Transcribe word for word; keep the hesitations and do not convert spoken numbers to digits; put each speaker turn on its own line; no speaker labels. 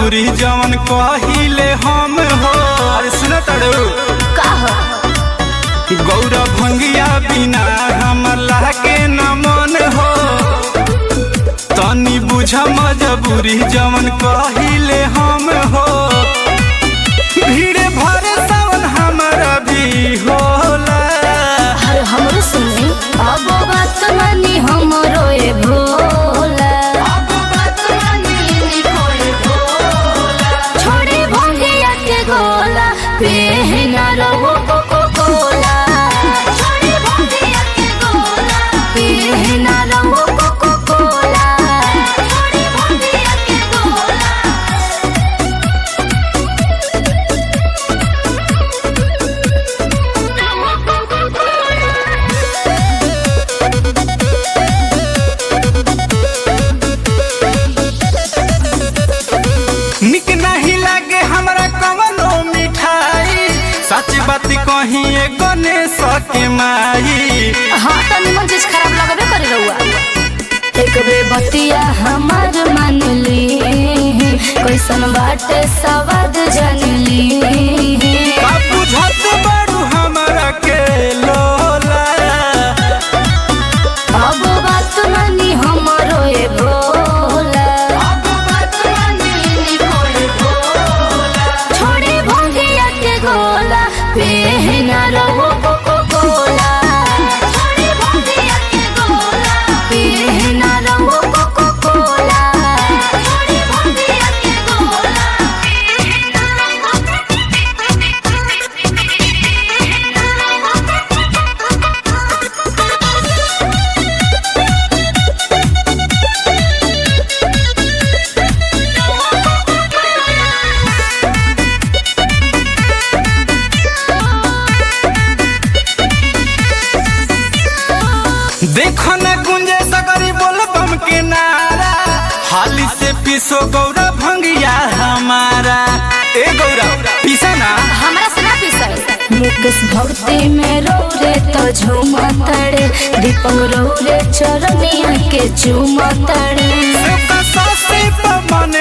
मजबूरी जवन कहिले हम हो। अरे सुन तड़ू
का हो
गौरा भंगिया बिना हमर लागे न मन हो। तनी बुझ मजबूरी जवन कहिले हम हो। भीड़ भरे सावन हमारा भी होला।
हर हमरो सुनी अब बात मानी हमरो ए भोला। अब बात मानी कोई भोला छोड़ी भंगिया के गोला पहना रहो कोको कोला। छोड़ी भंगिया के गोला पहना रहो कोको कोला। छोड़ी भंगिया के गोला
निक नहीं लागे हमरा कवनो मिठाई। सच बात कही गणेश के माई।
हाँ तनी मन चीज खराब लगबे करे रहुआ। एक बे बतिया हमार मान ली कैसन बाटे सवाद जान ली।
का बुझत बड़ू हमरा के लोला।
अब बात मानी हमरो ए भोला। अब बात मानी कोई भोला छोड़ी भंगिया के गोला पहना रहो कोको कोला। छोड़ी भंगिया के गोला पहना रहो कोको कोला। छोड़ी भंगिया के गोला
देखो न गुंजे सगरी बोल बम के नारा। हाली से पीसो गौरा भंगिया हमारा। ए गौरा पीसा ना
हमरा से ना पीसल। मुकेश भक्ति में रौरे तो झूमतड़े दीपक रौरे चरनिया के चूमतड़े।
सबका सासे पर मन